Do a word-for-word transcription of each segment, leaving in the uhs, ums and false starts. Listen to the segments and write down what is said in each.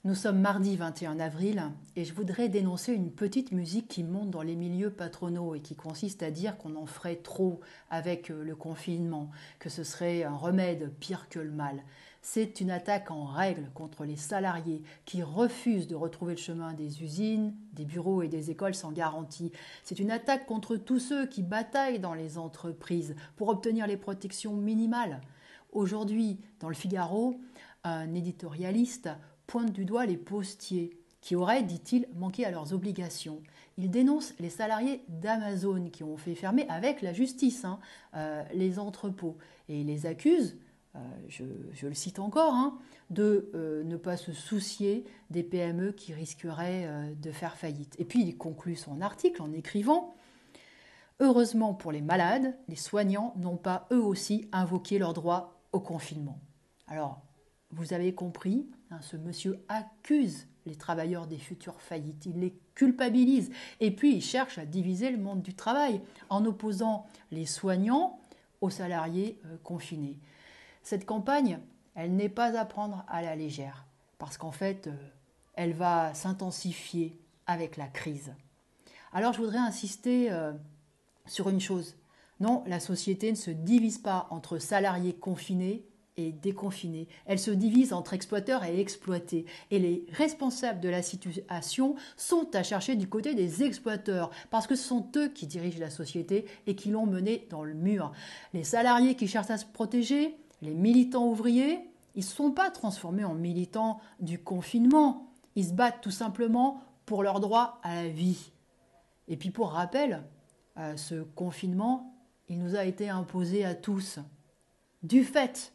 Nous sommes mardi vingt et un avril et je voudrais dénoncer une petite musique qui monte dans les milieux patronaux et qui consiste à dire qu'on en ferait trop avec le confinement, que ce serait un remède pire que le mal. C'est une attaque en règle contre les salariés qui refusent de retrouver le chemin des usines, des bureaux et des écoles sans garantie. C'est une attaque contre tous ceux qui bataillent dans les entreprises pour obtenir les protections minimales. Aujourd'hui, dans le Figaro, un éditorialiste pointe du doigt les postiers qui auraient, dit-il, manqué à leurs obligations. Il dénonce les salariés d'Amazon qui ont fait fermer avec la justice hein, euh, les entrepôts et les accuse, euh, je, je le cite encore, hein, de euh, ne pas se soucier des P M E qui risqueraient euh, de faire faillite. Et puis il conclut son article en écrivant « Heureusement pour les malades, les soignants n'ont pas eux aussi invoqué leur droit au confinement. » Alors, vous avez compris, hein, ce monsieur accuse les travailleurs des futures faillites, il les culpabilise et puis il cherche à diviser le monde du travail en opposant les soignants aux salariés euh, confinés. Cette campagne, elle n'est pas à prendre à la légère parce qu'en fait, euh, elle va s'intensifier avec la crise. Alors je voudrais insister euh, sur une chose. Non, la société ne se divise pas entre salariés confinés et déconfinés. Elle se divise entre exploiteurs et exploités. Et les responsables de la situation sont à chercher du côté des exploiteurs, parce que ce sont eux qui dirigent la société et qui l'ont menée dans le mur. Les salariés qui cherchent à se protéger, les militants ouvriers, ils ne sont pas transformés en militants du confinement. Ils se battent tout simplement pour leur droit à la vie. Et puis pour rappel, euh, ce confinement, il nous a été imposé à tous du fait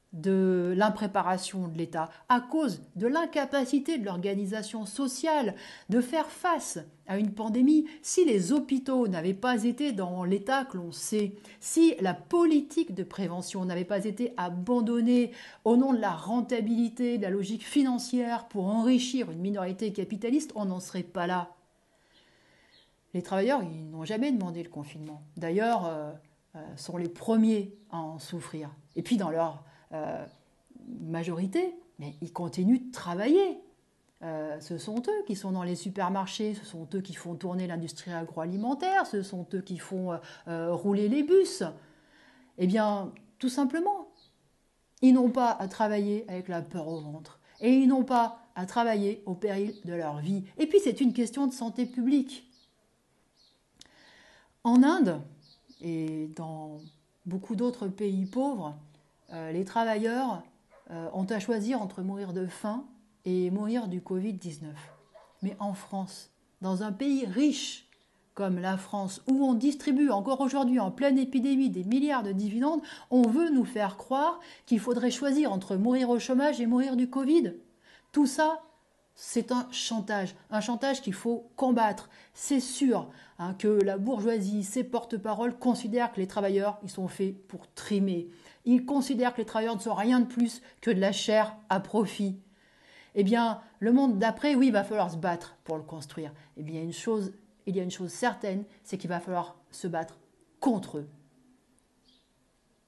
de l'impréparation de l'État, à cause de l'incapacité de l'organisation sociale de faire face à une pandémie. Si les hôpitaux n'avaient pas été dans l'état que l'on sait, si la politique de prévention n'avait pas été abandonnée au nom de la rentabilité, de la logique financière pour enrichir une minorité capitaliste, on n'en serait pas là. Les travailleurs, ils n'ont jamais demandé le confinement. D'ailleurs, euh, euh, sont les premiers à en souffrir. Et puis dans leur Euh, majorité, mais ils continuent de travailler. Euh, ce sont eux qui sont dans les supermarchés, ce sont eux qui font tourner l'industrie agroalimentaire, ce sont eux qui font euh, euh, rouler les bus. Eh bien, tout simplement, ils n'ont pas à travailler avec la peur au ventre et ils n'ont pas à travailler au péril de leur vie. Et puis, c'est une question de santé publique. En Inde et dans beaucoup d'autres pays pauvres, Euh, les travailleurs euh, ont à choisir entre mourir de faim et mourir du covid dix-neuf. Mais en France, dans un pays riche comme la France, où on distribue encore aujourd'hui en pleine épidémie des milliards de dividendes, on veut nous faire croire qu'il faudrait choisir entre mourir au chômage et mourir du Covid. Tout ça, c'est un chantage, un chantage qu'il faut combattre. C'est sûr hein, que la bourgeoisie, ses porte-paroles, considèrent que les travailleurs, ils sont faits pour trimer. Ils considèrent que les travailleurs ne sont rien de plus que de la chair à profit. Eh bien, le monde d'après, oui, il va falloir se battre pour le construire. Eh bien, une chose, il y a une chose certaine, c'est qu'il va falloir se battre contre eux.